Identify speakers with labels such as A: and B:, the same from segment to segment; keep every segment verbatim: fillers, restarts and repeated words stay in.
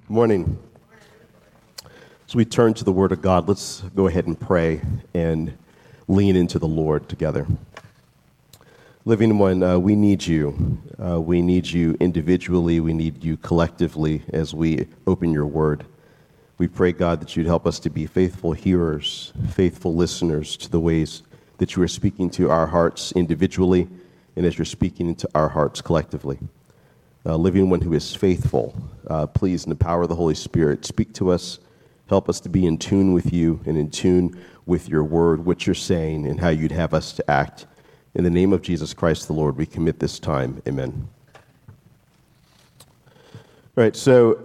A: Morning. As we turn to the Word of God, let's go ahead and pray and lean into the Lord together. Living One, uh, we need you. Uh, we need you individually. We need you collectively as we open your Word. We pray, God, that you'd help us to be faithful hearers, faithful listeners to the ways that you are speaking to our hearts individually and as you're speaking into our hearts collectively. Uh, living One who is faithful, uh, please, in the power of the Holy Spirit, speak to us. Help us to be in tune with you and in tune with your word, what you're saying, and how you'd have us to act. In the name of Jesus Christ the Lord, we commit this time. Amen. All right, so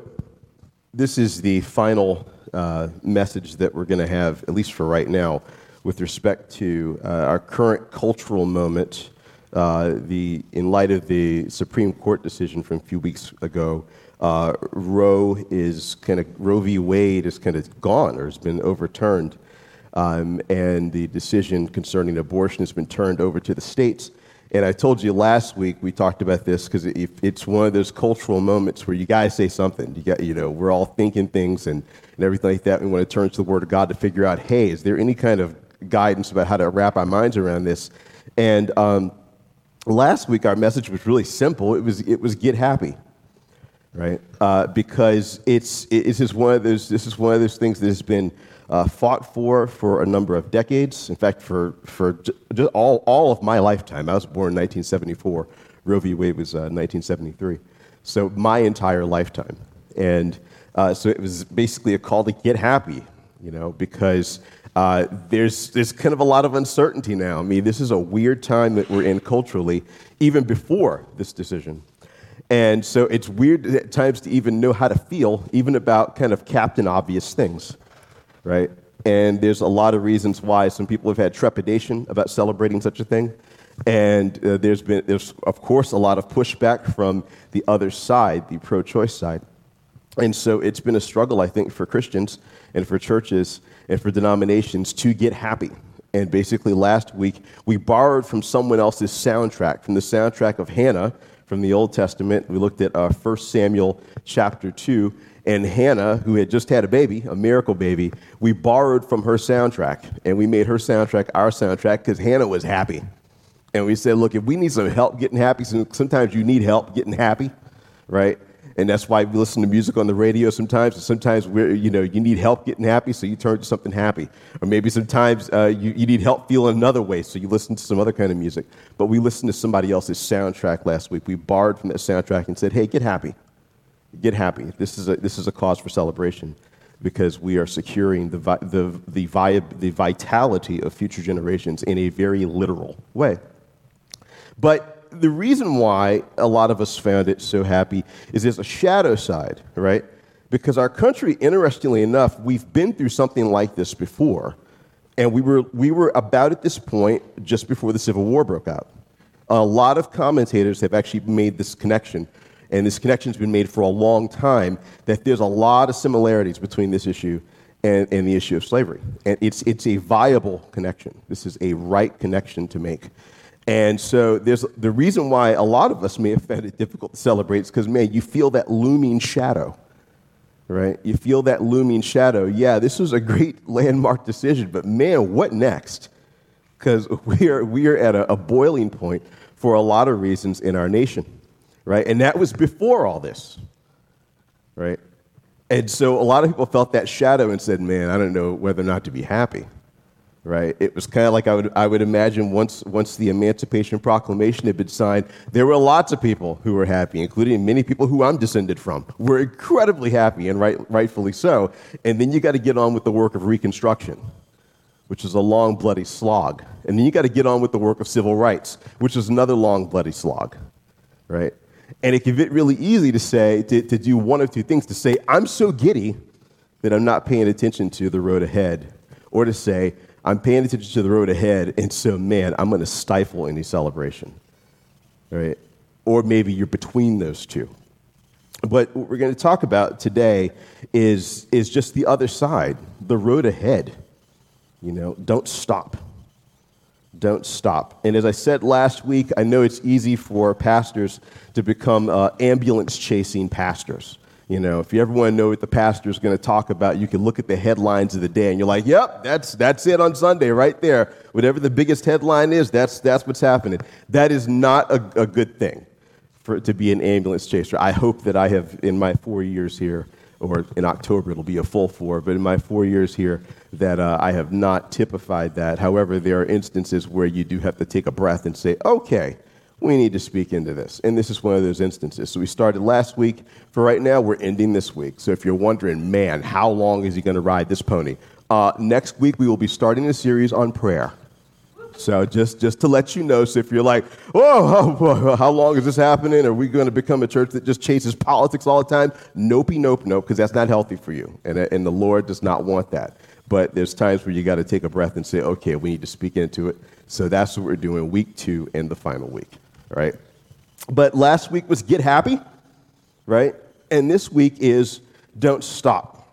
A: this is the final uh, message that we're going to have, at least for right now, with respect to uh, our current cultural moment. Uh, the in light of the Supreme Court decision from a few weeks ago, uh, Roe is kind of Roe v. Wade is kind of gone or has been overturned, um, and the decision concerning abortion has been turned over to the states. And I told you last week we talked about this because it, it's one of those cultural moments where you guys say something. You got you know we're all thinking things and, and everything like that. We want to turn to the Word of God to figure out, hey, is there any kind of guidance about how to wrap our minds around this? And um, Last week, our message was really simple. It was it was get happy, right? Uh, because it's it, this is one of those this is one of those things that has been uh, fought for for a number of decades. In fact, for for just all all of my lifetime. I was born in nineteen seventy-four. Roe v. Wade was uh, nineteen seventy-three. So my entire lifetime, and uh, so it was basically a call to get happy, you know, because. Uh, there's there's kind of a lot of uncertainty now. I mean, this is a weird time that we're in culturally, even before this decision. And so it's weird at times to even know how to feel, even about kind of Captain Obvious things, right? And there's a lot of reasons why some people have had trepidation about celebrating such a thing. And uh, there's been, there's of course, a lot of pushback from the other side, the pro-choice side. And so it's been a struggle, I think, for Christians and for churches and for denominations to get happy. And basically last week, we borrowed from someone else's soundtrack, from the soundtrack of Hannah from the Old Testament. We looked at uh, First Samuel chapter two, and Hannah, who had just had a baby, a miracle baby, we borrowed from her soundtrack, and we made her soundtrack our soundtrack because Hannah was happy. And we said, look, if we need some help getting happy, sometimes you need help getting happy, right? And that's why we listen to music on the radio sometimes. And sometimes we're, you know, you need help getting happy, so you turn to something happy. Or maybe sometimes uh, you, you need help feeling another way, so you listen to some other kind of music. But we listened to somebody else's soundtrack last week. We borrowed from that soundtrack and said, hey, get happy. Get happy. This is a, this is a cause for celebration because we are securing the, vi- the, the, vi- the vitality of future generations in a very literal way. But the reason why a lot of us found it so happy is there's a shadow side, right? Because our country, interestingly enough, we've been through something like this before, and we were we were about at this point just before the Civil War broke out. A lot of commentators have actually made this connection, and this connection's been made for a long time, that there's a lot of similarities between this issue and, and the issue of slavery. And it's it's a viable connection. This is a right connection to make. And so there's the reason why a lot of us may have found it difficult to celebrate is because, man, you feel that looming shadow, right? You feel that looming shadow. Yeah, this was a great landmark decision, but man, what next? Because we are we are at a, a boiling point for a lot of reasons in our nation, right? And that was before all this, right? And so a lot of people felt that shadow and said, man, I don't know whether or not to be happy. Right, it was kind of like I would I would imagine once once the Emancipation Proclamation had been signed, there were lots of people who were happy, including many people who I'm descended from, were incredibly happy and right, rightfully so. And then you got to get on with the work of Reconstruction, which is a long, bloody slog. And then you got to get on with the work of civil rights, which is another long, bloody slog. Right, and it can get really easy to say to, to do one of two things: to say I'm so giddy that I'm not paying attention to the road ahead, or to say I'm paying attention to the road ahead, and so, man, I'm going to stifle any celebration, right? Or maybe you're between those two. But what we're going to talk about today is, is just the other side, the road ahead. You know, don't stop. Don't stop. And as I said last week, I know it's easy for pastors to become uh, ambulance-chasing pastors. You know, if you ever want to know what the pastor is going to talk about, you can look at the headlines of the day, and you're like, yep, that's that's it on Sunday right there. Whatever the biggest headline is, that's that's what's happening. That is not a, a good thing for to be an ambulance chaser. I hope that I have, in my four years here, or in October it'll be a full four, but in my four years here, that uh, I have not typified that. However, there are instances where you do have to take a breath and say, okay, we need to speak into this. And this is one of those instances. So we started last week. For right now, we're ending this week. So if you're wondering, man, how long is he going to ride this pony? Uh, next week, we will be starting a series on prayer. So just, just to let you know, so if you're like, oh, oh, how long is this happening? Are we going to become a church that just chases politics all the time? Nope, nope, nope, because that's not healthy for you. And, and the Lord does not want that. But there's times where you got to take a breath and say, okay, we need to speak into it. So that's what we're doing week two and the final week. Right? But last week was Get Happy, right? And this week is Don't Stop.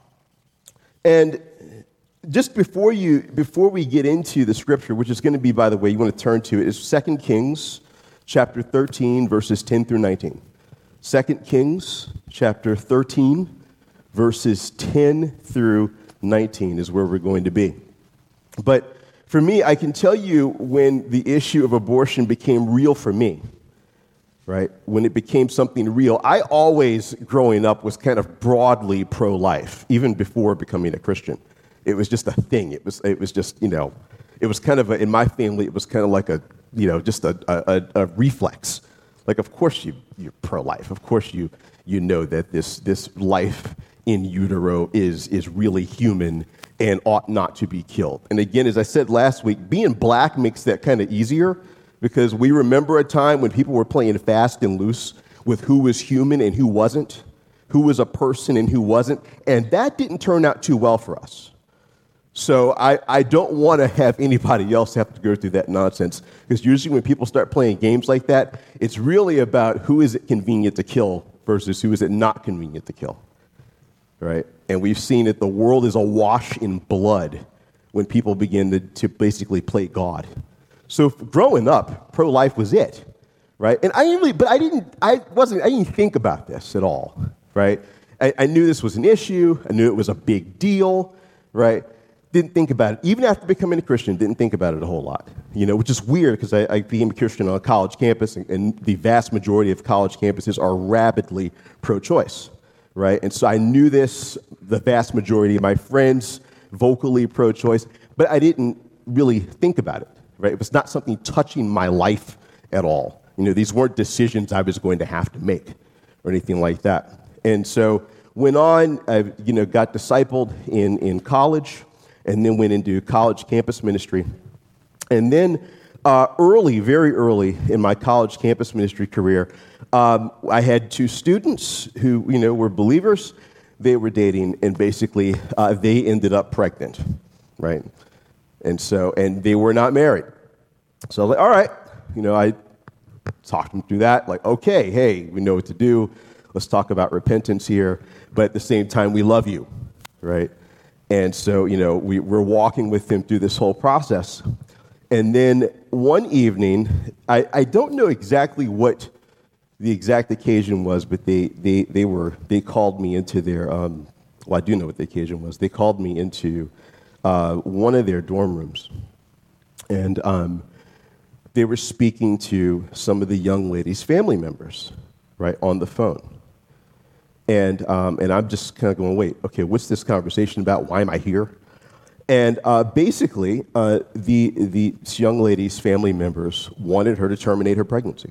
A: And just before you, before we get into the scripture, which is going to be, by the way, you want to turn to it, is Second Kings chapter thirteen, verses ten through nineteen. Second Kings chapter thirteen, verses ten through nineteen is where we're going to be. But for me, I can tell you when the issue of abortion became real for me, right? When it became something real. I always, growing up, was kind of broadly pro-life, even before becoming a Christian. It was just a thing. It was, it was just, you know, it was kind of, a, in my family, it was kind of like a, you know, just a, a, a reflex. Like, of course you, you're pro-life. Of course you, you know that this, this life in utero is, is really human and ought not to be killed. And again, as I said last week, being black makes that kind of easier because we remember a time when people were playing fast and loose with who was human and who wasn't, who was a person and who wasn't, and that didn't turn out too well for us. So I, I don't want to have anybody else have to go through that nonsense because usually when people start playing games like that, it's really about who is it convenient to kill versus who is it not convenient to kill. Right? And we've seen it, the world is awash in blood when people begin to, to basically play God. So growing up, pro-life was it, right? And I really, but I didn't, I wasn't, I didn't think about this at all, right? I, I knew this was an issue. I knew it was a big deal, right? Didn't think about it. Even after becoming a Christian, didn't think about it a whole lot, you know, which is weird because I, I became a Christian on a college campus, and, and the vast majority of college campuses are rabidly pro-choice. Right? And so I knew this, the vast majority of my friends, vocally pro-choice, but I didn't really think about it, right? It was not something touching my life at all. You know, these weren't decisions I was going to have to make or anything like that. And so went on, I, you know, got discipled in, in college and then went into college campus ministry. And then uh, early, very early in my college campus ministry career, Um, I had two students who, you know, were believers. They were dating, and basically uh, they ended up pregnant, right? And so, and they were not married. So I was like, all right, you know, I talked them through that. Like, okay, hey, we know what to do. Let's talk about repentance here. But at the same time, we love you, right? And so, you know, we, we're walking with them through this whole process. And then one evening, I, I don't know exactly what the exact occasion was, but they, they, they were they called me into their um, well, I do know what the occasion was. They called me into uh, one of their dorm rooms, and um, they were speaking to some of the young ladies' family members, right, on the phone. And um, and I'm just kind of going, wait, okay, what's this conversation about? Why am I here? And uh, basically, uh, the the young lady's family members wanted her to terminate her pregnancy.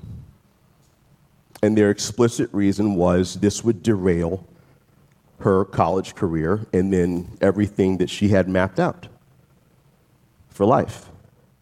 A: And their explicit reason was this would derail her college career and then everything that she had mapped out for life.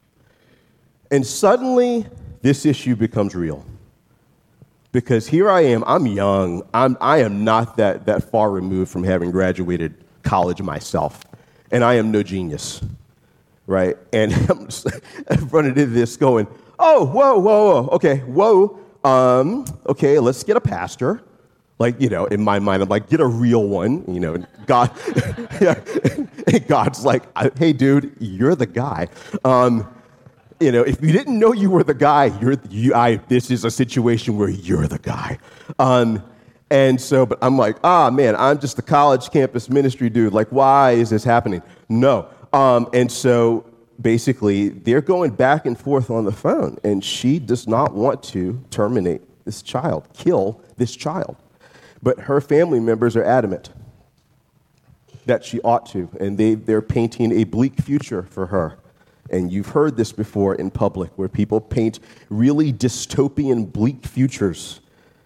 A: And suddenly, this issue becomes real. Because here I am, I'm young, I'm, I am not that, that far removed from having graduated college myself, and I am no genius, right? And I'm just running into this going, oh, whoa, whoa, whoa, okay, whoa. Um, okay, let's get a pastor. Like, you know, in my mind, I'm like, get a real one. You know, God, yeah, God's like, hey, dude, you're the guy. Um, you know, if you didn't know you were the guy, you're you. I. This is a situation where you're the guy. Um, And so, but I'm like, ah, man, I'm just a college campus ministry dude. Like, why is this happening? No. Um, and so basically, they're going back and forth on the phone, and she does not want to terminate this child, kill this child. But her family members are adamant that she ought to, and they, they're painting a bleak future for her. And you've heard this before in public, where people paint really dystopian, bleak futures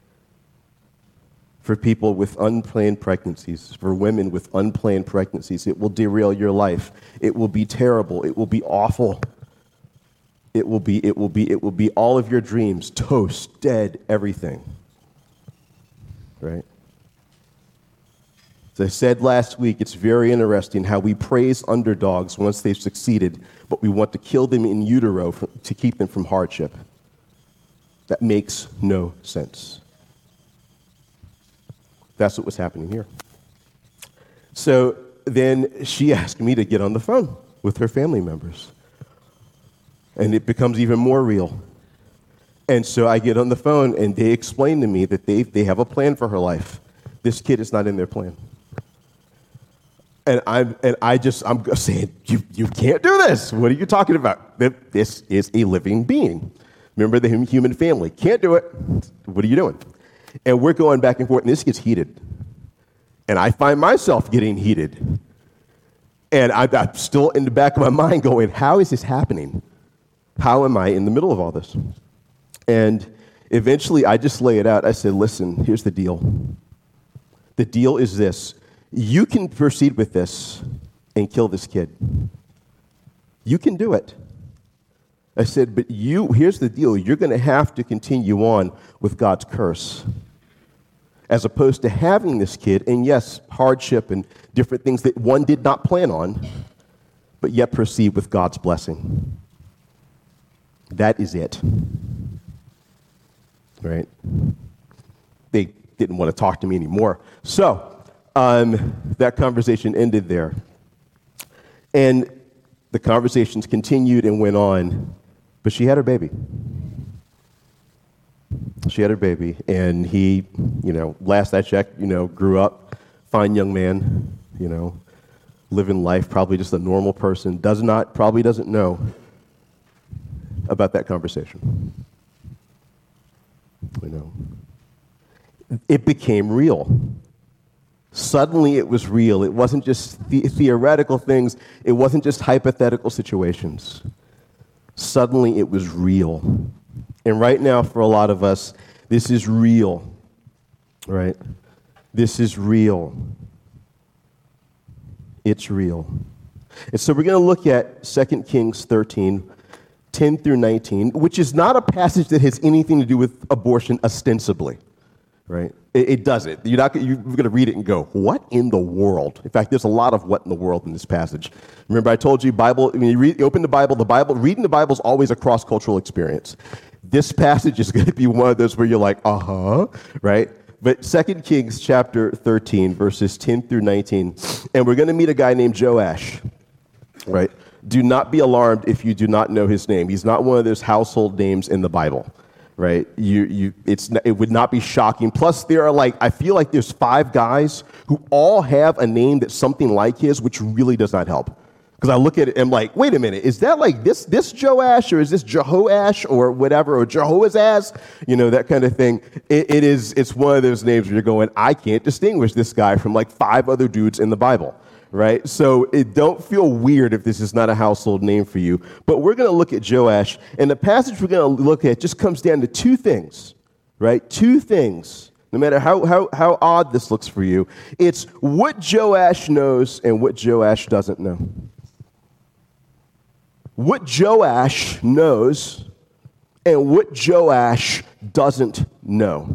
A: for people with unplanned pregnancies, for women with unplanned pregnancies. It will derail your life. It will be terrible. It will be awful. It will be, it will be, it will be all of your dreams, toast, dead, everything. Right? As I said last week, it's very interesting how we praise underdogs once they've succeeded, but we want to kill them in utero for, to keep them from hardship. That makes no sense. That's what was happening here. So then she asked me to get on the phone with her family members. And it becomes even more real. And so I get on the phone, and they explain to me that they they have a plan for her life. This kid is not in their plan. And I'm and I just I'm saying, you you can't do this. What are you talking about? This is a living being. Remember the human family. Can't do it. What are you doing? And we're going back and forth, and this gets heated. And I find myself getting heated. And I'm, I'm still in the back of my mind going, how is this happening? How am I in the middle of all this? And eventually I just lay it out. I said, listen, here's the deal. The deal is this. You can proceed with this and kill this kid. You can do it. I said, but you, here's the deal. You're going to have to continue on with God's curse, as opposed to having this kid, and yes, hardship and different things that one did not plan on, but yet proceed with God's blessing. That is it. Right? They didn't want to talk to me anymore. So, um, that conversation ended there. And the conversations continued and went on, but she had her baby. She had her baby, and he, you know, last I checked, you know, grew up, fine young man, you know, living life, probably just a normal person, does not, probably doesn't know about that conversation. You know, it became real. Suddenly it was real. It wasn't just the- theoretical things. It wasn't just hypothetical situations. Suddenly it was real. And right now, for a lot of us, this is real, right? This is real. It's real. And so we're going to look at Second Kings thirteen, ten through nineteen, which is not a passage that has anything to do with abortion ostensibly, right? It, it doesn't. You're not. You're going to read it and go, "What in the world?" In fact, there's a lot of "what in the world" in this passage. Remember, I told you, Bible. When you, read, you open the Bible, the Bible, reading the Bible is always a cross-cultural experience. This passage is going to be one of those where you're like, "Uh huh," right? But Second Kings chapter thirteen, verses ten through nineteen, and we're going to meet a guy named Joash, right? Do not be alarmed if you do not know his name. He's not one of those household names in the Bible, right? You, you, it's, it would not be shocking. Plus, there are like, I feel like there's five guys who all have a name that's something like his, which really does not help. Because I look at it and I'm like, wait a minute, is that like this this Joash, or is this Jehoash, or whatever, or Jehoazaz, you know, that kind of thing. It, it is, it's one of those names where you're going, I can't distinguish this guy from like five other dudes in the Bible. Right? So it don't feel weird if this is not a household name for you. But we're going to look at Joash, and the passage we're going to look at just comes down to two things, right? Two things. No matter how, how, how odd this looks for you, it's what Joash knows and what Joash doesn't know. What Joash knows and what Joash doesn't know.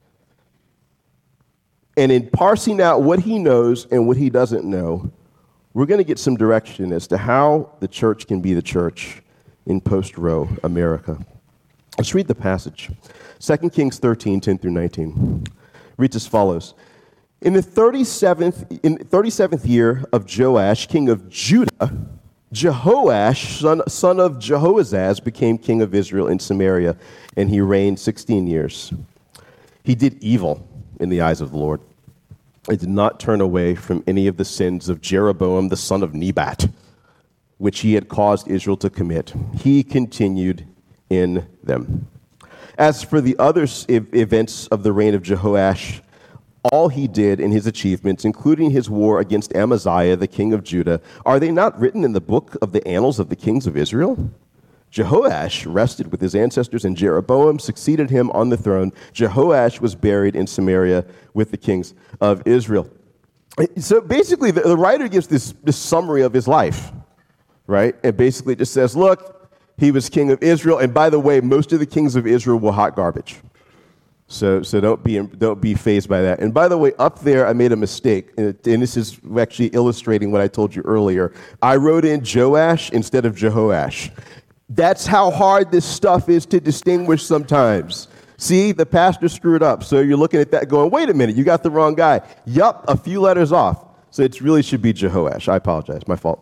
A: And in parsing out what he knows and what he doesn't know, we're going to get some direction as to how the church can be the church in post-Roe America. Let's read the passage. Second Kings thirteen, ten through nineteen. Reads as follows. In the thirty-seventh, in thirty-seventh year of Joash, king of Judah, Jehoash, son, son of Jehoazaz, became king of Israel in Samaria, and he reigned sixteen years. He did evil in the eyes of the Lord. It did not turn away from any of the sins of Jeroboam, the son of Nebat, which he had caused Israel to commit. He continued in them. As for the other events of the reign of Jehoash, all he did in his achievements, including his war against Amaziah, the king of Judah, are they not written in the book of the annals of the kings of Israel? Jehoash rested with his ancestors, and Jeroboam succeeded him on the throne. Jehoash was buried in Samaria with the kings of Israel. So basically, the, the writer gives this, this summary of his life, right? And basically just says, look, he was king of Israel. And by the way, most of the kings of Israel were hot garbage. So so don't be don't be fazed by that. And by the way, up there, I made a mistake. And, it, and this is actually illustrating what I told you earlier. I wrote in Joash instead of Jehoash. That's how hard this stuff is to distinguish sometimes. See, the pastor screwed up. So you're looking at that going, wait a minute, you got the wrong guy. Yup, a few letters off. So it really should be Jehoash. I apologize, my fault.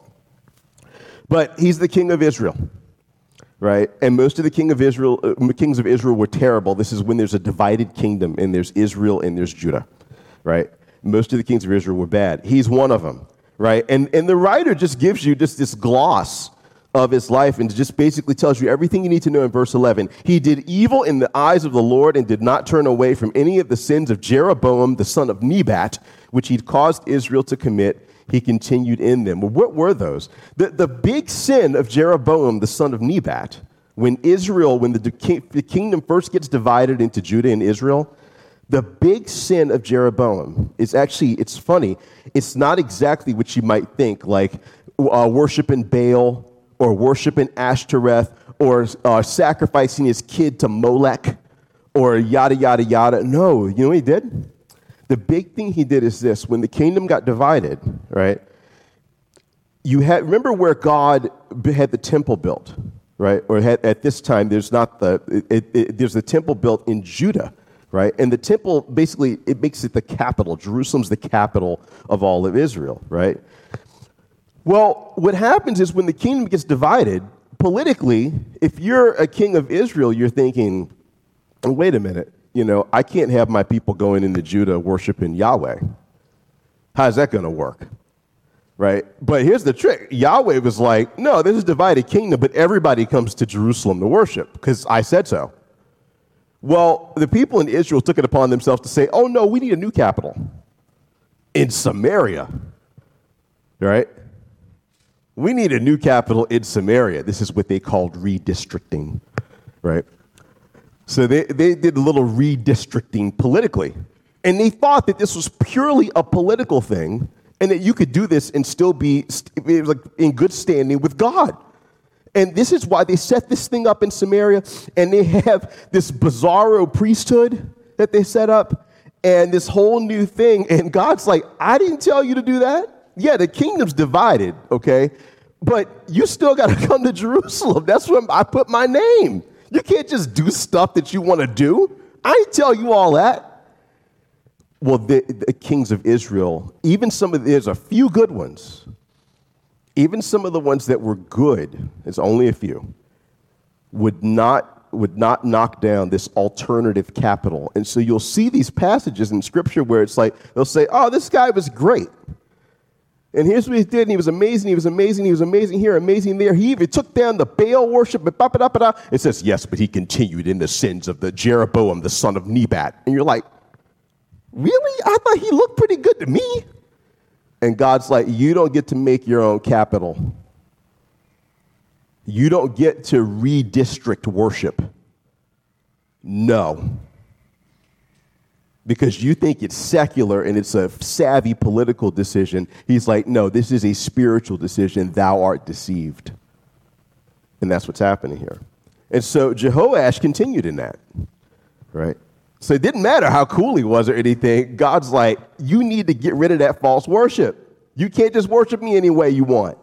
A: But he's the king of Israel, right? And most of the king of Israel, uh, kings of Israel were terrible. This is when there's a divided kingdom, and there's Israel and there's Judah, right? Most of the kings of Israel were bad. He's one of them, right? And, and the writer just gives you just this gloss of his life and just basically tells you everything you need to know in verse eleven. He did evil in the eyes of the Lord and did not turn away from any of the sins of Jeroboam, the son of Nebat, which he'd caused Israel to commit. He continued in them. Well, what were those? The, the big sin of Jeroboam, the son of Nebat, when Israel, when the, the kingdom first gets divided into Judah and Israel, the big sin of Jeroboam is actually, it's funny, it's not exactly what you might think, like uh, worshiping Baal, or worshiping Ashtoreth, or uh, sacrificing his kid to Molech, or yada, yada, yada. No, you know what he did? The big thing he did is this. When the kingdom got divided, right, you had, remember where God had the temple built, right? Or had, at this time, there's not the, it, it, there's the temple built in Judah, right? And the temple, basically, it makes it the capital. Jerusalem's the capital of all of Israel, right? Well, what happens is when the kingdom gets divided, politically, if you're a king of Israel, you're thinking, oh, wait a minute, you know, I can't have my people going into Judah worshiping Yahweh. How's that going to work? Right? But here's the trick. Yahweh was like, no, this is a divided kingdom, but everybody comes to Jerusalem to worship because I said so. Well, the people in Israel took it upon themselves to say, oh, no, we need a new capital in Samaria, right? We need a new capital in Samaria. This is what they called redistricting, right? So they, they did a little redistricting politically. And they thought that this was purely a political thing and that you could do this and still be like in good standing with God. And this is why they set this thing up in Samaria. And they have this bizarro priesthood that they set up and this whole new thing. And God's like, I didn't tell you to do that. Yeah, the kingdom's divided, okay? But you still got to come to Jerusalem. That's where I put my name. You can't just do stuff that you want to do. I didn't tell you all that. Well, the, the kings of Israel, even some of, there's a few good ones. Even some of the ones that were good, there's only a few, would not, would not knock down this alternative capital. And so you'll see these passages in Scripture where it's like, they'll say, oh, this guy was great. And here's what he did, and he was amazing, he was amazing, he was amazing here, amazing there. He even took down the Baal worship, and ba ba da ba da. It says, yes, but he continued in the sins of the Jeroboam, the son of Nebat. And you're like, really? I thought he looked pretty good to me. And God's like, you don't get to make your own capital. You don't get to redistrict worship. No. Because you think it's secular and it's a savvy political decision. He's like, no, this is a spiritual decision. Thou art deceived. And that's what's happening here. And so Jehoash continued in that, right? So it didn't matter how cool he was or anything. God's like, you need to get rid of that false worship. You can't just worship me any way you want.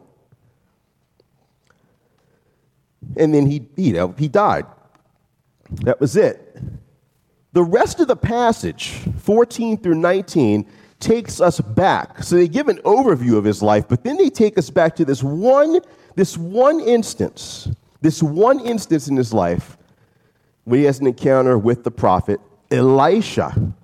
A: And then he, you know, he died. That was it. The rest of the passage, fourteen through nineteen, takes us back. So they give an overview of his life, but then they take us back to this one, this one instance, this one instance in his life where he has an encounter with the prophet Elisha.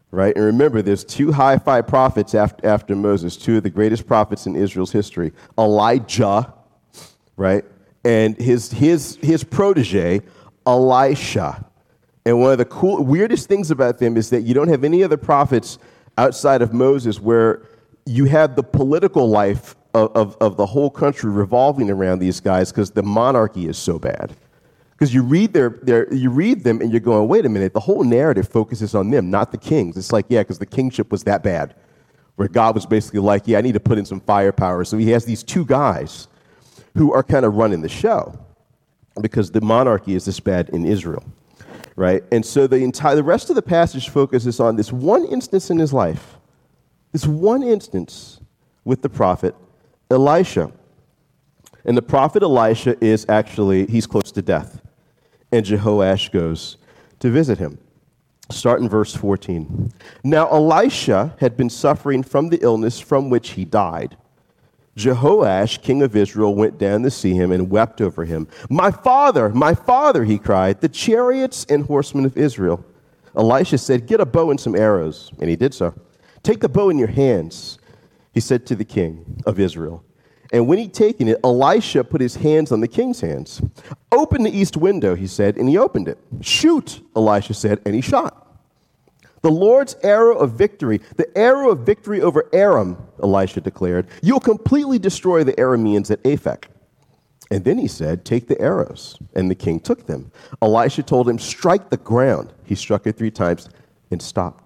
A: right? And remember, there's two hi-fi prophets after, after Moses, two of the greatest prophets in Israel's history, Elijah, right? And his, his, his protege, Elisha. And one of the cool, weirdest things about them is that you don't have any other prophets outside of Moses where you have the political life of, of, of the whole country revolving around these guys because the monarchy is so bad. Because you read their, their, you read them and you're going, wait a minute, the whole narrative focuses on them, not the kings. It's like, yeah, because the kingship was that bad, where God was basically like, yeah, I need to put in some firepower. So he has these two guys who are kind of running the show because the monarchy is this bad in Israel, right? And so the entire, the rest of the passage focuses on this one instance in his life, this one instance with the prophet Elisha. And the prophet Elisha is actually, he's close to death. And Jehoash goes to visit him. Start in verse fourteen. Now Elisha had been suffering from the illness from which he died. Jehoash, king of Israel, went down to see him and wept over him. My father, my father, he cried, the chariots and horsemen of Israel. Elisha said, get a bow and some arrows. And he did so. Take the bow in your hands, he said to the king of Israel. And when he'd taken it, Elisha put his hands on the king's hands. Open the east window, he said, and he opened it. Shoot, Elisha said, and he shot. The Lord's arrow of victory, the arrow of victory over Aram, Elisha declared. You'll completely destroy the Arameans at Aphek. And then he said, take the arrows. And the king took them. Elisha told him, strike the ground. He struck it three times and stopped.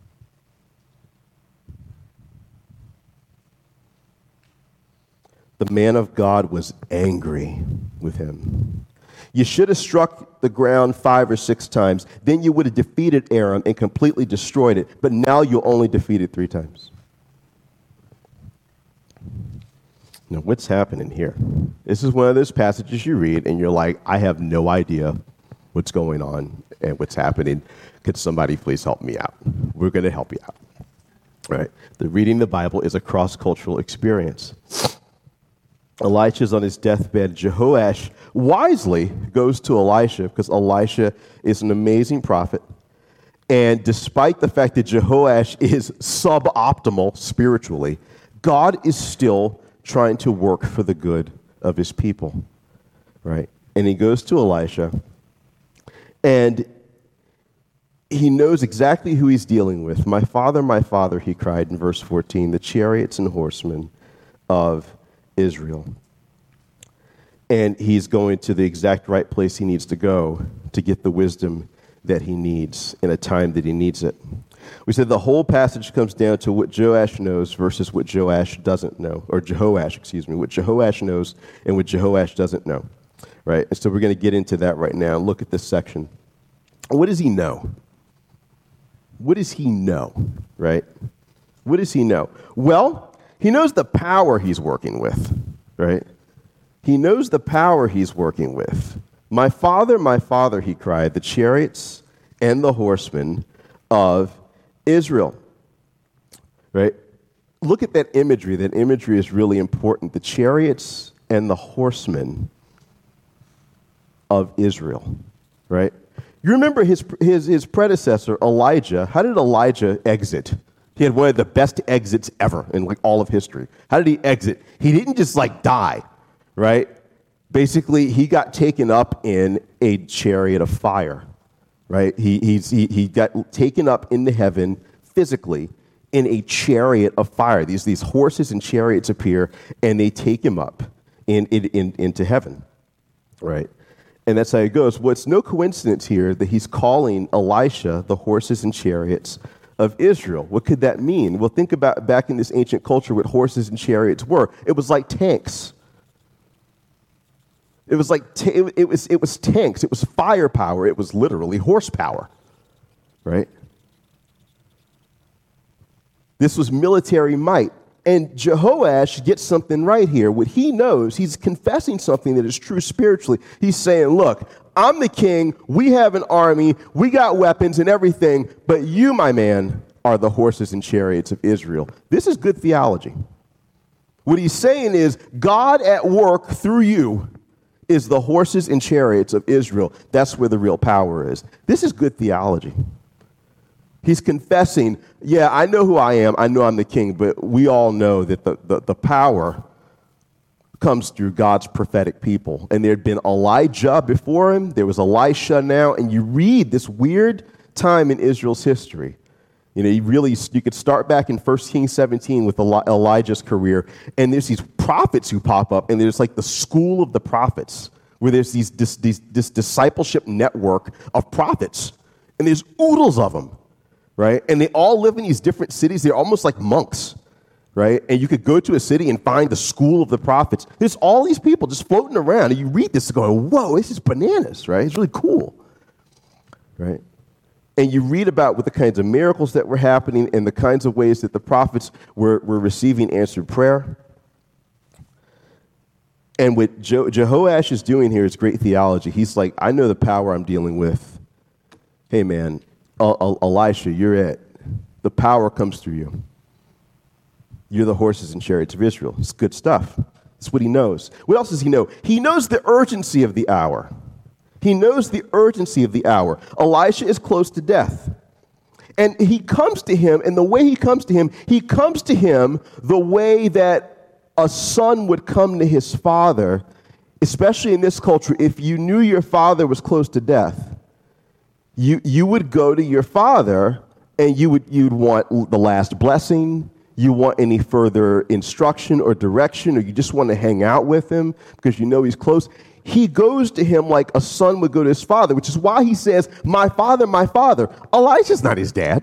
A: The man of God was angry with him. You should have struck the ground five or six times. Then you would have defeated Aram and completely destroyed it. But now you'll only defeat it three times. Now, what's happening here? This is one of those passages you read, and you're like, I have no idea what's going on and what's happening. Could somebody please help me out? We're going to help you out. Right? The reading the Bible is a cross-cultural experience. Elisha's on his deathbed. Jehoash wisely goes to Elisha because Elisha is an amazing prophet. And despite the fact that Jehoash is suboptimal spiritually, God is still trying to work for the good of his people, right? And he goes to Elisha, and he knows exactly who he's dealing with. My father, my father, he cried in verse fourteen, the chariots and horsemen of Israel. And he's going to the exact right place he needs to go to get the wisdom that he needs in a time that he needs it. We said the whole passage comes down to what Joash knows versus what Joash doesn't know, or Jehoash, excuse me, what Jehoash knows and what Jehoash doesn't know, right? And so we're going to get into that right now and look at this section. What does he know? What does he know, right? What does he know? Well, he knows the power he's working with, right? He knows the power he's working with. My father, my father, he cried, the chariots and the horsemen of Israel, right? Look at that imagery. That imagery is really important. The chariots and the horsemen of Israel, right? You remember his, his, his predecessor, Elijah. How did Elijah exit? He had one of the best exits ever in like all of history. How did he exit? He didn't just like die, right? Basically, he got taken up in a chariot of fire, right? He, he's, he, he got taken up into heaven physically in a chariot of fire. These, these horses and chariots appear, and they take him up in, in, in, into heaven, right? And that's how it goes. Well, it's no coincidence here that he's calling Elisha the horses and chariots of Israel. What could that mean? Well, think about back in this ancient culture what horses and chariots were. It was like tanks. It was like t- it was it was tanks. It was firepower. It was literally horsepower, right? This was military might. And Jehoash gets something right here. What he knows, he's confessing something that is true spiritually. He's saying, look, I'm the king. We have an army. We got weapons and everything. But you, my man, are the horses and chariots of Israel. This is good theology. What he's saying is God at work through you is the horses and chariots of Israel. That's where the real power is. This is good theology. He's confessing, yeah, I know who I am. I know I'm the king, but we all know that the, the, the power comes through God's prophetic people. And there had been Elijah before him. There was Elisha now. And you read this weird time in Israel's history. You know, you really, you could start back in First Kings seventeen with Eli- Elijah's career. And there's these prophets who pop up. And there's like the school of the prophets, where there's these, this, these, this discipleship network of prophets. And there's oodles of them, right? And they all live in these different cities. They're almost like monks, right? And you could go to a city and find the school of the prophets. There's all these people just floating around. And you read this going, whoa, this is bananas, right? It's really cool, right? And you read about what the kinds of miracles that were happening and the kinds of ways that the prophets were, were receiving answered prayer. And what Je- Jehoash is doing here is great theology. He's like, I know the power I'm dealing with. Hey, man, uh, uh, Elisha, you're it. The power comes through you. You're the horses and chariots of Israel. It's good stuff. That's what he knows. What else does he know? He knows the urgency of the hour. He knows the urgency of the hour. Elisha is close to death. And he comes to him, and the way he comes to him, he comes to him the way that a son would come to his father, especially in this culture. If you knew your father was close to death, you, you would go to your father, and you would, you'd want the last blessing. You want any further instruction or direction, or you just want to hang out with him because you know he's close. He goes to him like a son would go to his father, which is why he says, my father, my father. Elijah's not his dad.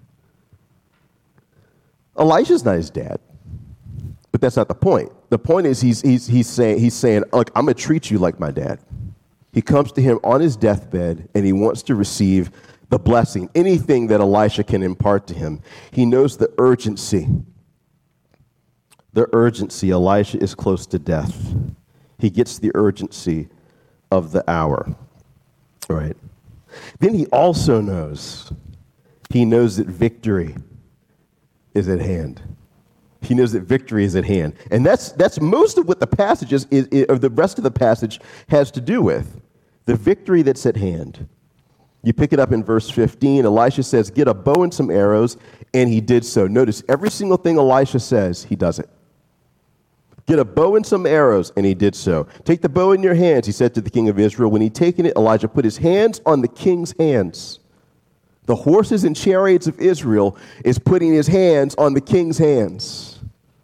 A: Elijah's not his dad. But that's not the point. The point is he's, he's, he's saying, he's saying, look, I'm going to treat you like my dad. He comes to him on his deathbed, and he wants to receive the blessing, anything that Elisha can impart to him. He knows the urgency. The urgency. Elisha is close to death. He gets the urgency of the hour, right? Then he also knows, he knows that victory is at hand. He knows that victory is at hand. And that's that's most of what the passage is, is, is, or the rest of the passage has to do with, the victory that's at hand. You pick it up in verse fifteen. Elisha says, get a bow and some arrows, and he did so. Notice every single thing Elisha says, he does it. Get a bow and some arrows, and he did so. Take the bow in your hands, he said to the king of Israel. When he'd taken it, Elijah put his hands on the king's hands. The horses and chariots of Israel is putting his hands on the king's hands.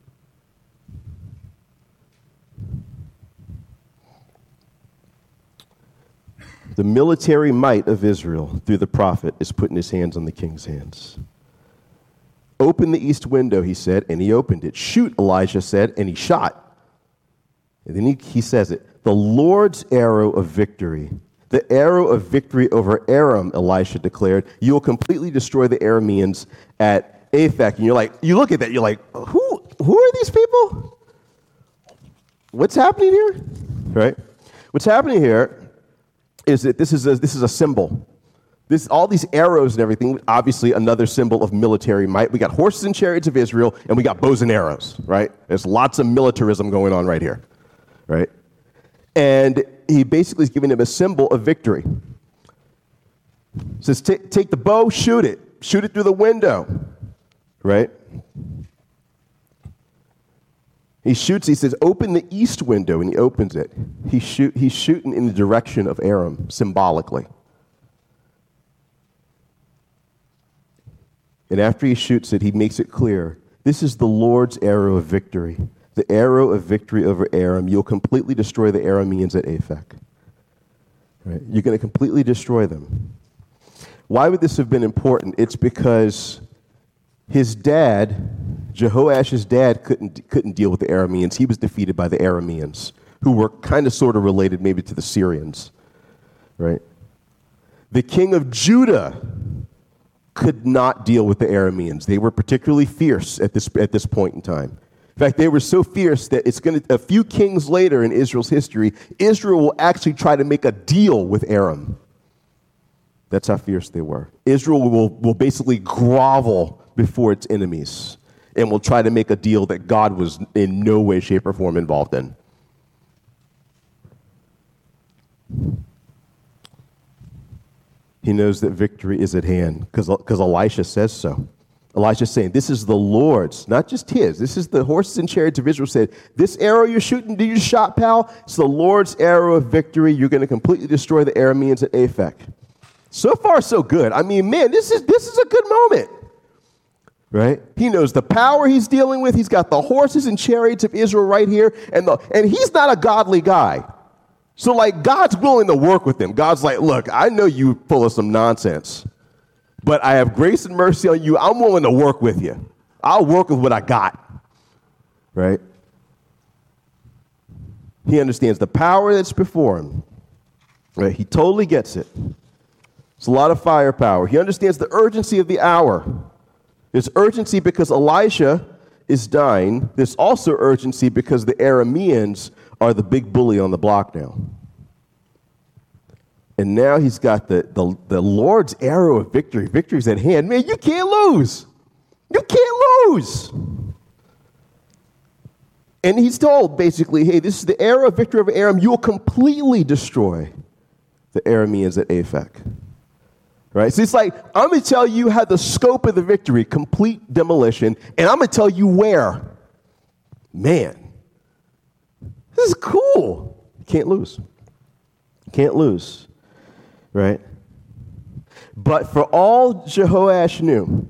A: The military might of Israel through the prophet is putting his hands on the king's hands. Open the east window, he said, and he opened it. Shoot, Elijah said, and he shot. And then he, he says it. The Lord's arrow of victory, the arrow of victory over Aram, Elisha declared. You will completely destroy the Arameans at Aphek. And you're like, you look at that, you're like, who, who are these people? What's happening here? Right? What's happening here is that this is a, this is a symbol. This, all these arrows and everything, obviously another symbol of military might. We got horses and chariots of Israel, and we got bows and arrows, right? There's lots of militarism going on right here, right? And he basically is giving him a symbol of victory. He says, take the bow, shoot it. Shoot it through the window, right? He shoots, he says, open the east window, and he opens it. He shoot, he's shooting in the direction of Aram, symbolically. And after he shoots it, he makes it clear, this is the Lord's arrow of victory, the arrow of victory over Aram. You'll completely destroy the Arameans at Aphek. Right? You're going to completely destroy them. Why would this have been important? It's because his dad, Jehoash's dad, couldn't, couldn't deal with the Arameans. He was defeated by the Arameans, who were kind of sort of related maybe to the Syrians. Right? The king of Judah could not deal with the Arameans. They were particularly fierce at this at this point in time. In fact, they were so fierce that it's going to, a few kings later in Israel's history, Israel will actually try to make a deal with Aram. That's how fierce they were. Israel will, will basically grovel before its enemies and will try to make a deal that God was in no way, shape, or form involved in. He knows that victory is at hand because Elisha says so. Elisha's saying, this is the Lord's, not just his. This is the horses and chariots of Israel said, this arrow you're shooting, do you shot, pal? It's the Lord's arrow of victory. You're going to completely destroy the Arameans at Aphek. So far, so good. I mean, man, this is this is a good moment, right? He knows the power he's dealing with. He's got the horses and chariots of Israel right here, and the and he's not a godly guy. So, like, God's willing to work with him. God's like, look, I know you full of some nonsense, but I have grace and mercy on you. I'm willing to work with you. I'll work with what I got, right? He understands the power that's before him, right? He totally gets it. It's a lot of firepower. He understands the urgency of the hour. There's urgency because Elisha is dying. There's also urgency because the Arameans are the big bully on the block now. And now he's got the, the, the Lord's arrow of victory. Victory's at hand. Man, you can't lose. You can't lose. And he's told, basically, hey, this is the arrow of victory over Aram. You will completely destroy the Arameans at Aphek. Right? So it's like, I'm going to tell you how the scope of the victory, complete demolition, and I'm going to tell you where. Man, this is cool. You can't lose. You can't lose. Right? But for all Jehoash knew,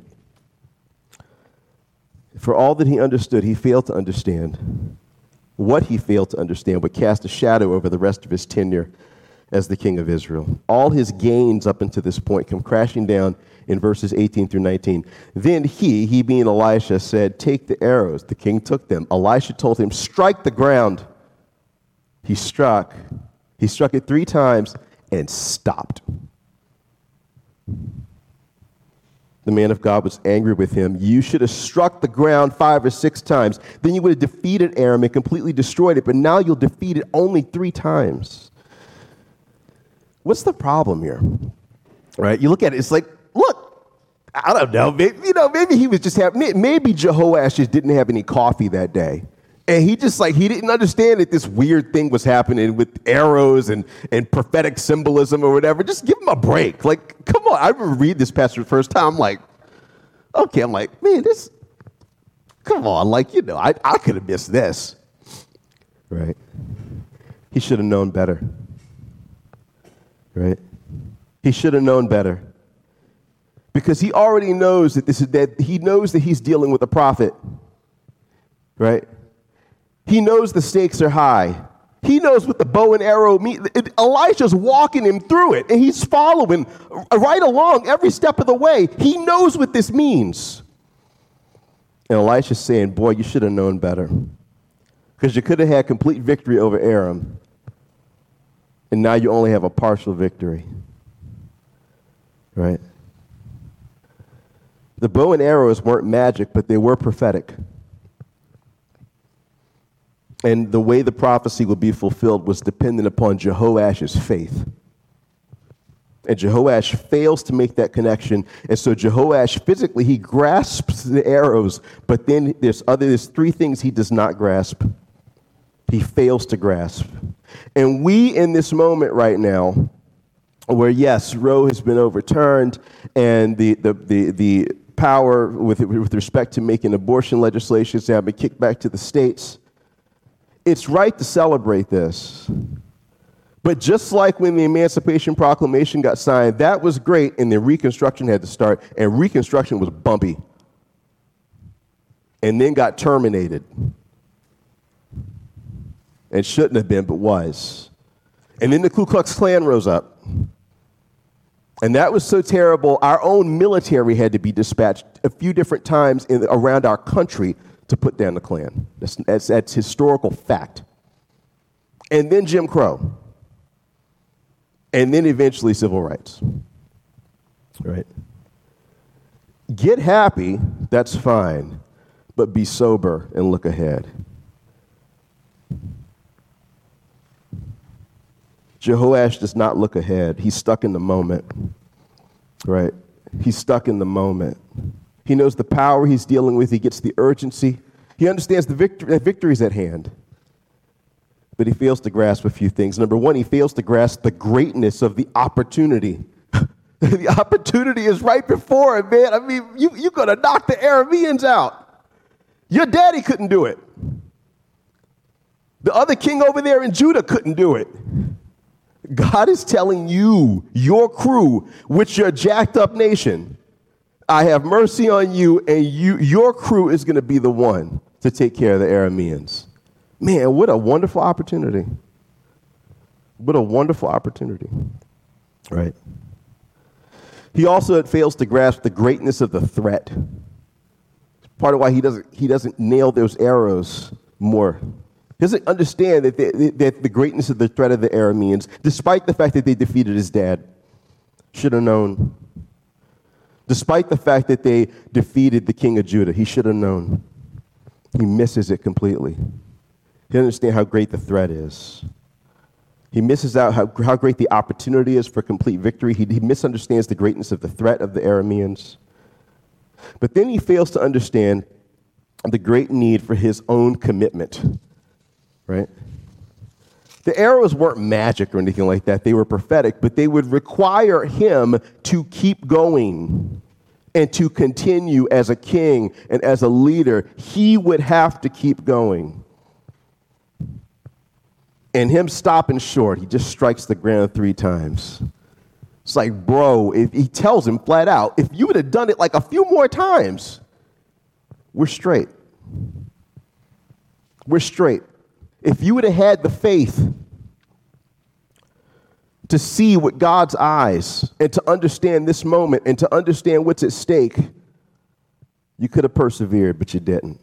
A: for all that he understood, he failed to understand. What he failed to understand would cast a shadow over the rest of his tenure as the king of Israel. All his gains up until this point come crashing down in verses eighteen through nineteen. Then he, he being Elisha, said, take the arrows. The king took them. Elisha told him, strike the ground. He struck. He struck it three times and stopped. The man of God was angry with him. You should have struck the ground five or six times. Then you would have defeated Aram and completely destroyed it. But now you'll defeat it only three times. What's the problem here? Right? You look at it, it's like, look, I don't know. Maybe, you know, maybe he was just having, maybe Jehoash just didn't have any coffee that day. And he just like, he didn't understand that this weird thing was happening with arrows and, and prophetic symbolism or whatever. Just give him a break. Like, come on. I remember read this passage the first time. I'm like, okay. I'm like, man, this, come on. Like, you know, I, I could have missed this. Right? He should have known better. Right? He should have known better. Because he already knows that this is that he knows that he's dealing with a prophet. Right? He knows the stakes are high. He knows what the bow and arrow mean. Elisha's walking him through it, and he's following right along every step of the way. He knows what this means. And Elisha's saying, boy, you should have known better. Because you could have had complete victory over Aram. And now you only have a partial victory. Right? The bow and arrows weren't magic, but they were prophetic. And the way the prophecy would be fulfilled was dependent upon Jehoash's faith. And Jehoash fails to make that connection. And so Jehoash physically, he grasps the arrows, but then there's other there's three things he does not grasp. He fails to grasp. And we in this moment right now, where yes, Roe has been overturned, and the the the, the power with with respect to making abortion legislations have been kicked back to the states, it's right to celebrate this. But just like when the Emancipation Proclamation got signed, that was great, and then Reconstruction had to start, and Reconstruction was bumpy, and then got terminated. And shouldn't have been, but was. And then the Ku Klux Klan rose up. And that was so terrible, our own military had to be dispatched a few different times in, around our country to put down the Klan. That's, that's, that's historical fact. And then Jim Crow. And then eventually civil rights. Right? Get happy, that's fine, but be sober and look ahead. Jehoash does not look ahead. He's stuck in the moment, right? He's stuck in the moment. He knows the power he's dealing with. He gets the urgency. He understands the victory, that victory is at hand. But he fails to grasp a few things. Number one, he fails to grasp the greatness of the opportunity The opportunity is right before it, man. I mean, you, you're going to knock the Arameans out. Your daddy couldn't do it. The other king over there in Judah couldn't do it. God is telling you, your crew, which your jacked up nation, I have mercy on you, and you, your crew is going to be the one to take care of the Arameans. Man, what a wonderful opportunity. What a wonderful opportunity. Right. He also fails to grasp the greatness of the threat. Part of why he doesn't, he doesn't nail those arrows more. He doesn't understand that, they, that the greatness of the threat of the Arameans, despite the fact that they defeated his dad, should have known. Despite the fact that they defeated the king of Judah, he should have known. He misses it completely. He doesn't understand how great the threat is. He misses out how, how great the opportunity is for complete victory. He, he misunderstands the greatness of the threat of the Arameans. But then he fails to understand the great need for his own commitment. Right? The arrows weren't magic or anything like that. They were prophetic, but they would require him to keep going and to continue as a king and as a leader. He would have to keep going. And him stopping short, he just strikes the ground three times. It's like, bro, if he tells him flat out, if you would have done it like a few more times, we're straight. We're straight. If you would have had the faith to see with God's eyes and to understand this moment and to understand what's at stake, you could have persevered, but you didn't.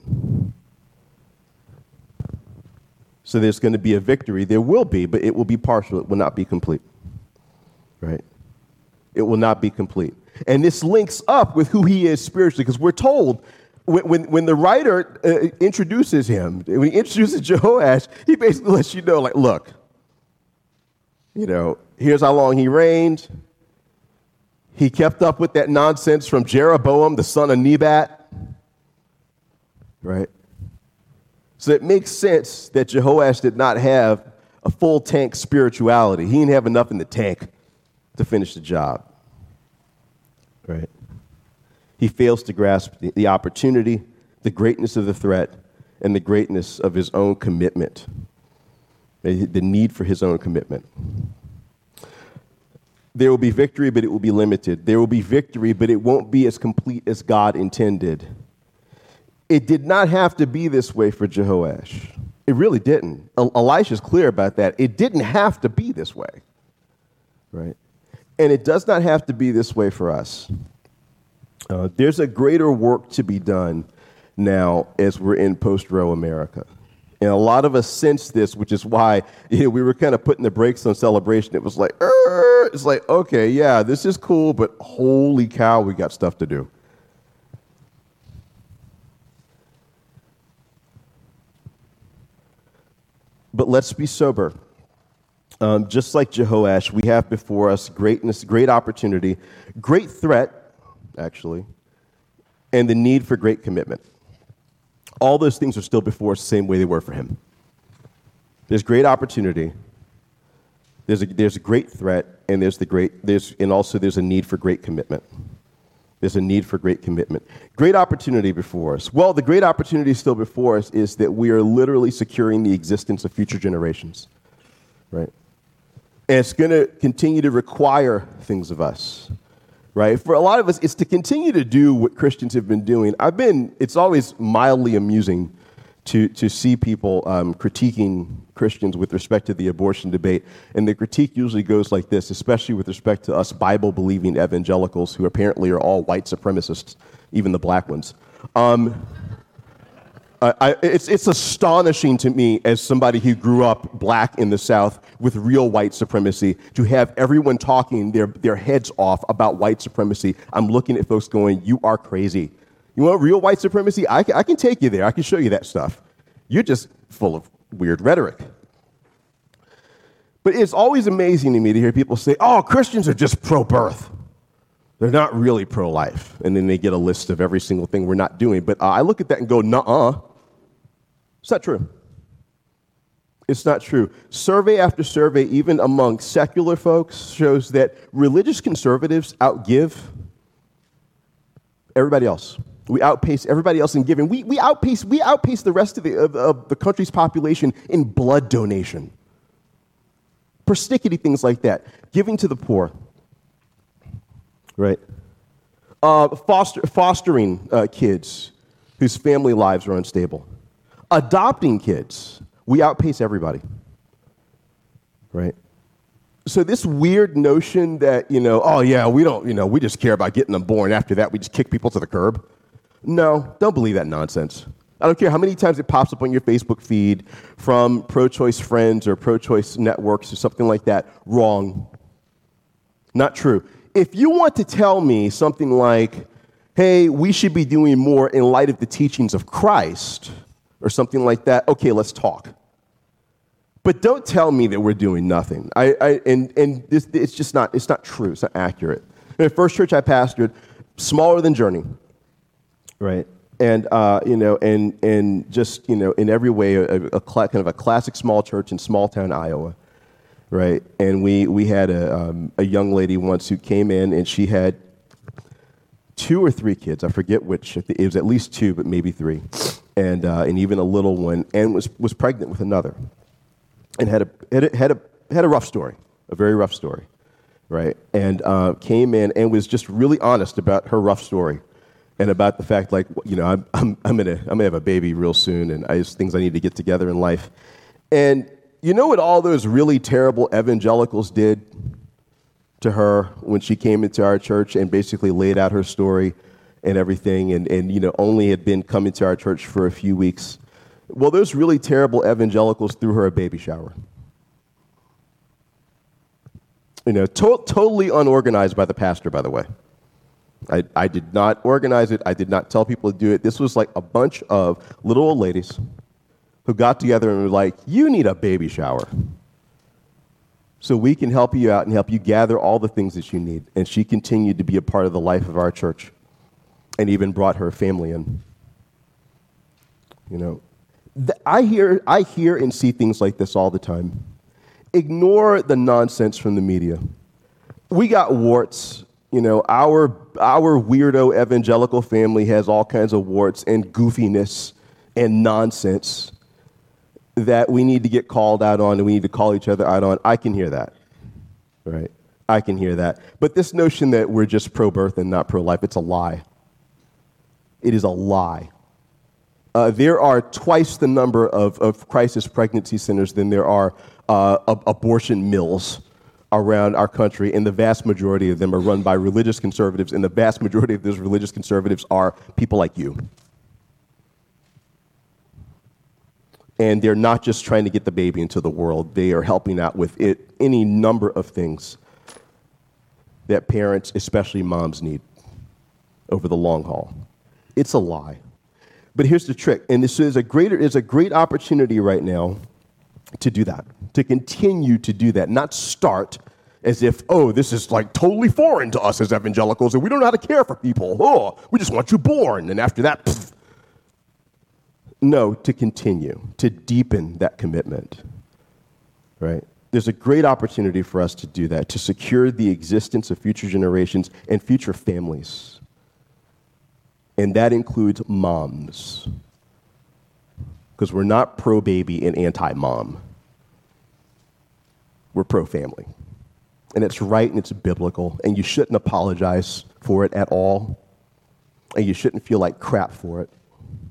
A: So there's going to be a victory. There will be, but it will be partial. It will not be complete. Right? It will not be complete. And this links up with who he is spiritually, because we're told when, when, when the writer uh, introduces him, when he introduces Jehoash, he basically lets you know, like, look, you know, here's how long he reigned. He kept up with that nonsense from Jeroboam, the son of Nebat. Right? So it makes sense that Jehoash did not have a full tank spirituality. He didn't have enough in the tank to finish the job. Right? He fails to grasp the, the opportunity, the greatness of the threat, and the greatness of his own commitment, the need for his own commitment. There will be victory, but it will be limited. There will be victory, but it won't be as complete as God intended. It did not have to be this way for Jehoash. It really didn't. Elisha's clear about that. It didn't have to be this way. Right? And it does not have to be this way for us. Uh, there's a greater work to be done now as we're in post-Roe America. And a lot of us sense this, which is why you know, we were kind of putting the brakes on celebration. It was like, it's like, okay, yeah, this is cool, but holy cow, we got stuff to do. But let's be sober. Um, just like Jehoash, we have before us greatness, great opportunity, great threat, actually, and the need for great commitment. All those things are still before us the same way they were for him. There's great opportunity, there's a, there's a great threat, and there's the great there's and also there's a need for great commitment. There's a need for great commitment. Great opportunity before us. Well, the great opportunity still before us is that we are literally securing the existence of future generations, right? And it's going to continue to require things of us, right? For a lot of us, it's to continue to do what Christians have been doing. I've been, it's always mildly amusing to, to see people um, critiquing Christians with respect to the abortion debate. And the critique usually goes like this, especially with respect to us Bible-believing evangelicals who apparently are all white supremacists, even the black ones. Um, I, I, it's, it's astonishing to me as somebody who grew up black in the South with real white supremacy to have everyone talking their, their heads off about white supremacy. I'm looking at folks going, you are crazy. You want real white supremacy? I can, I can take you there. I can show you that stuff. You're just full of weird rhetoric. But it's always amazing to me to hear people say, oh, Christians are just pro-birth. They're not really pro-life. And then they get a list of every single thing we're not doing. But uh, I look at that and go, nuh-uh. It's not true. It's not true. Survey after survey, even among secular folks, shows that religious conservatives outgive everybody else. We outpace everybody else in giving. We, we, outpace, we outpace the rest of the, of, of the country's population in blood donation. Persnickety things like that. Giving to the poor. Right? Uh, foster, fostering uh, kids whose family lives are unstable. Adopting kids. We outpace everybody. Right? So this weird notion that, you know, oh yeah, we don't, you know, we just care about getting them born. After that, we just kick people to the curb. No, don't believe that nonsense. I don't care how many times it pops up on your Facebook feed from pro-choice friends or pro-choice networks or something like that. Wrong. Not true. If you want to tell me something like, hey, we should be doing more in light of the teachings of Christ or something like that, okay, let's talk. But don't tell me that we're doing nothing. I, I and and this, it's just not, it's not true. It's not accurate. In the first church I pastored, smaller than Journey, right? And, uh, you know, and and just, you know, in every way, a, a cl- kind of a classic small church in small town Iowa, right? And we we had a um, a young lady once who came in, and she had two or three kids. I forget which. It was at least two, but maybe three, and uh, and even a little one, and was was pregnant with another, and had a had a, had a had a rough story, a very rough story, right? And uh, came in and was just really honest about her rough story. And about the fact, like, you know, I'm I'm I'm gonna I'm gonna have a baby real soon, and I just things I need to get together in life. And you know what all those really terrible evangelicals did to her when she came into our church and basically laid out her story and everything, and and you know only had been coming to our church for a few weeks. Well, those really terrible evangelicals threw her a baby shower. You know, to- totally unorganized by the pastor, by the way. I, I did not organize it. I did not tell people to do it. This was like a bunch of little old ladies who got together and were like, you need a baby shower. So we can help you out and help you gather all the things that you need. And she continued to be a part of the life of our church and even brought her family in. You know, th- I hear, I hear and see things like this all the time. Ignore the nonsense from the media. We got warts. You know, our our weirdo evangelical family has all kinds of warts and goofiness and nonsense that we need to get called out on and we need to call each other out on. I can hear that, right? I can hear that. But this notion that we're just pro-birth and not pro-life, it's a lie. It is a lie. Uh, there are twice the number of, of crisis pregnancy centers than there are uh, ab- abortion mills around our country, and the vast majority of them are run by religious conservatives, and the vast majority of those religious conservatives are people like you. And they're not just trying to get the baby into the world, they are helping out with it, any number of things that parents, especially moms, need over the long haul. It's a lie. But here's the trick, and this is a greater is a great opportunity right now to do that, to continue to do that, not start as if, oh, this is like totally foreign to us as evangelicals, and we don't know how to care for people. Oh, we just want you born, and after that, pfft. No, to continue, to deepen that commitment, right? There's a great opportunity for us to do that, to secure the existence of future generations and future families. And that includes moms. Because we're not pro-baby and anti-mom. We're pro-family. And it's right and it's biblical, and you shouldn't apologize for it at all, and you shouldn't feel like crap for it.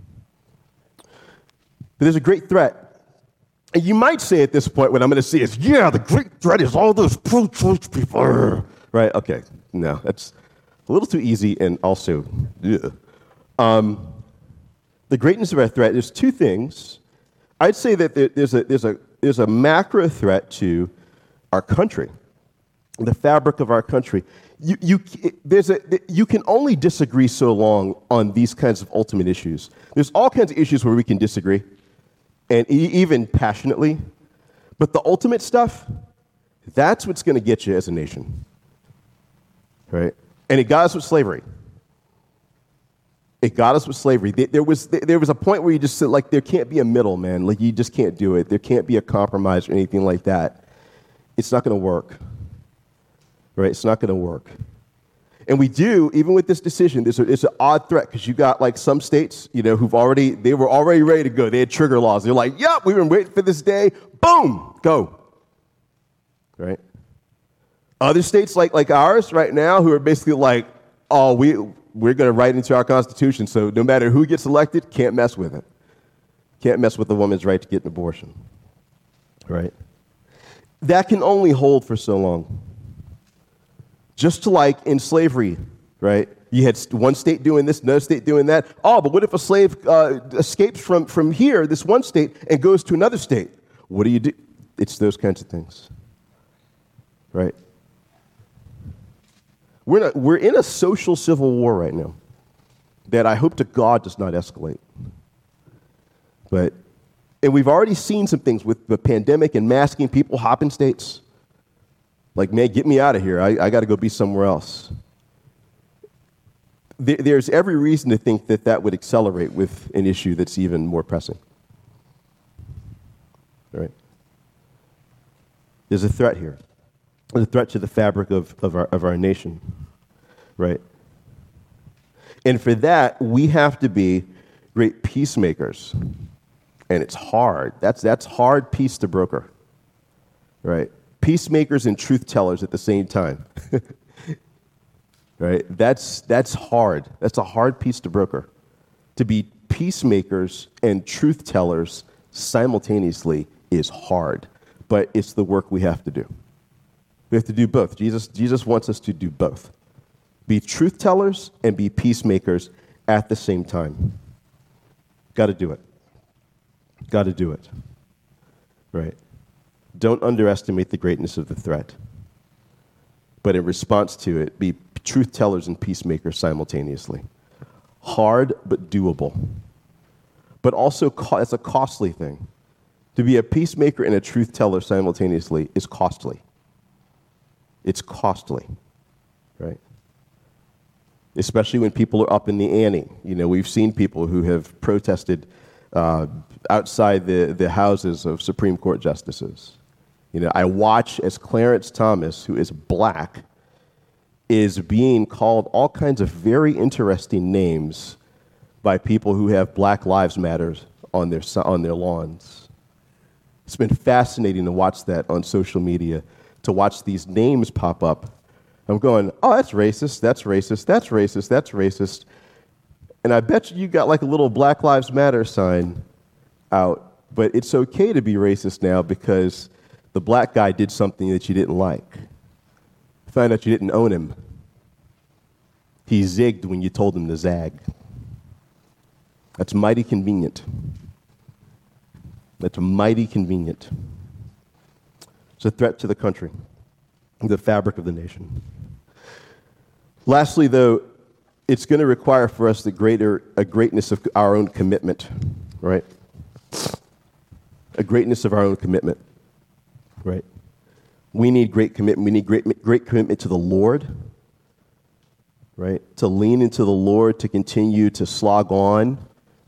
A: But there's a great threat. And you might say at this point, what I'm going to say is, yeah, the great threat is all those pro-choice people. Right? Okay. No, that's a little too easy and also, ugh. Um, the greatness of our threat, there's two things. I'd say that there, there's a there's a there's a macro threat to our country, the fabric of our country. You you there's a you can only disagree so long on these kinds of ultimate issues. There's all kinds of issues where we can disagree, and e- even passionately, but the ultimate stuff, that's what's going to get you as a nation, right? And it got us with slavery. It got us with slavery. There was there was a point where you just said, like, there can't be a middle, man. Like, you just can't do it. There can't be a compromise or anything like that. It's not going to work, right? It's not going to work. And we do, even with this decision, there's a, it's an odd threat because you got, like, some states, you know, who've already, they were already ready to go. They had trigger laws. They're like, yep, we've been waiting for this day. Boom, go, right? Other states like like ours right now who are basically like, oh, we, we're going to write into our Constitution, so no matter who gets elected, can't mess with it. Can't mess with a woman's right to get an abortion, right? That can only hold for so long. Just to like in slavery, right? You had one state doing this, another state doing that. Oh, but what if a slave uh, escapes from, from here, this one state, and goes to another state? What do you do? It's those kinds of things, right? We're, not, we're in a social civil war right now that I hope to God does not escalate. But, and we've already seen some things with the pandemic and masking, people hopping states. Like, man, get me out of here. I, I got to go be somewhere else. There, there's every reason to think that that would accelerate with an issue that's even more pressing. Right? There's a threat here. There's a threat to the fabric of, of, our, of our nation, right? And for that, we have to be great peacemakers. And it's hard. That's, that's hard peace to broker, right? Peacemakers and truth tellers at the same time, right? That's, that's hard. That's a hard piece to broker. To be peacemakers and truth tellers simultaneously is hard, but it's the work we have to do. We have to do both. Jesus, Jesus wants us to do both. Be truth tellers and be peacemakers at the same time. Got to do it. Got to do it. Right? Don't underestimate the greatness of the threat. But in response to it, be truth tellers and peacemakers simultaneously. Hard, but doable. But also, it's a costly thing. To be a peacemaker and a truth teller simultaneously is costly. It's costly, right? Especially when people are up in the ante. You know, we've seen people who have protested uh, outside the, the houses of Supreme Court justices. You know, I watch as Clarence Thomas, who is black, is being called all kinds of very interesting names by people who have Black Lives Matter on their, on their lawns. It's been fascinating to watch that on social media, to watch these names pop up. I'm going, oh, that's racist, that's racist, that's racist, that's racist. And I bet you you got like a little Black Lives Matter sign out, but it's okay to be racist now because the black guy did something that you didn't like. Find out you didn't own him. He zigged when you told him to zag. That's mighty convenient. That's mighty convenient. It's a threat to the country, the fabric of the nation. Lastly, though, it's going to require for us the greater a greatness of our own commitment, right? A greatness of our own commitment, right? We need great commitment. We need great, great commitment to the Lord, right? To lean into the Lord, to continue to slog on,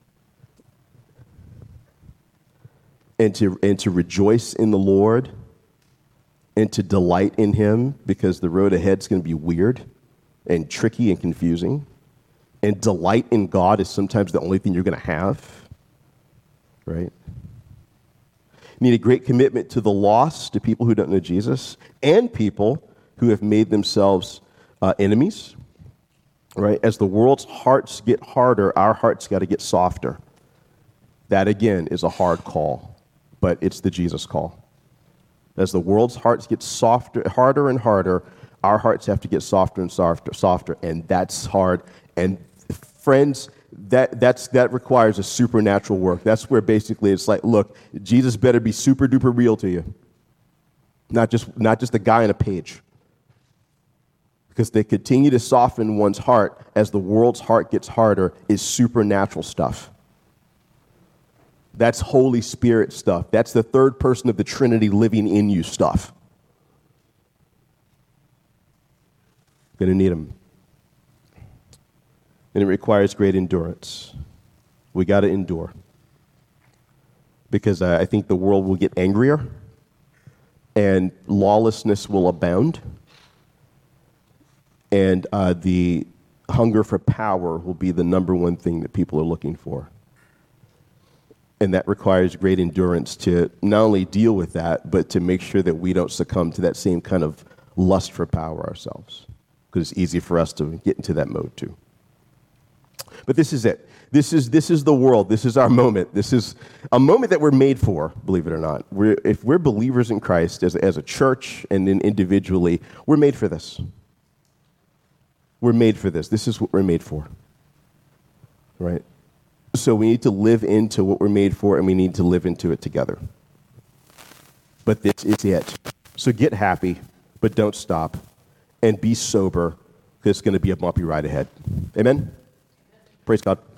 A: and to and to rejoice in the Lord, and to delight in Him, because the road ahead is going to be weird and tricky and confusing. And delight in God is sometimes the only thing you're going to have, right? You need a great commitment to the lost, to people who don't know Jesus, and people who have made themselves uh, enemies, right? As the world's hearts get harder, our hearts got to get softer. That, again, is a hard call, but it's the Jesus call. As the world's hearts get softer, harder and harder, our hearts have to get softer and softer, softer, and that's hard. And friends, that that's that requires a supernatural work. That's where basically it's like, look, Jesus better be super duper real to you, not just not just a guy on a page. Because they continue to soften one's heart as the world's heart gets harder is supernatural stuff. That's Holy Spirit stuff. That's the third person of the Trinity living in you stuff. Going to need him. and it requires great endurance. We got to endure. Because uh, I think the world will get angrier, and lawlessness will abound, and uh, the hunger for power will be the number one thing that people are looking for. And that requires great endurance to not only deal with that, but to make sure that we don't succumb to that same kind of lust for power ourselves, because it's easy for us to get into that mode too. But this is it. This is this is the world. This is our moment. This is a moment that we're made for, believe it or not. We're, if we're believers in Christ as, as a church and then individually, we're made for this. We're made for this. This is what we're made for, right? So we need to live into what we're made for, and we need to live into it together. But this is it. So get happy, but don't stop, and be sober, because it's going to be a bumpy ride ahead. Amen? Praise God.